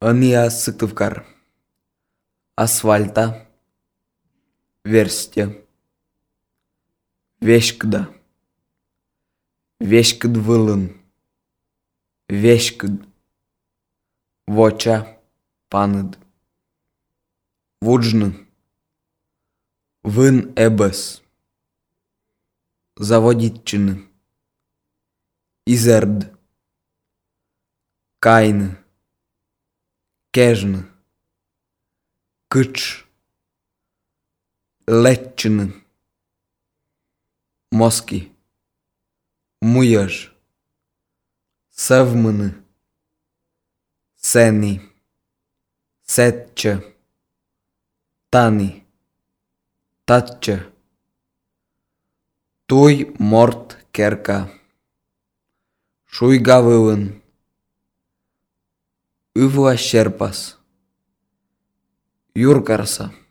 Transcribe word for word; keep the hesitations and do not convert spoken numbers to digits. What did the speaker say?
Ania Săktывкар. Асфальта. Версте. Вешкда. Вешкдвылын. Вешкд. Воча. Паныд. Вуджны. Вын эбес. Заводитчины. Изерд. Кайны. Кежны. Кыч. Летчины. Моски. Муяж. Савмыны. Сени. Сетче. Тани. Татче. Туй морт керка. Шуйгавылын. Ывла щерпас. Юркарса.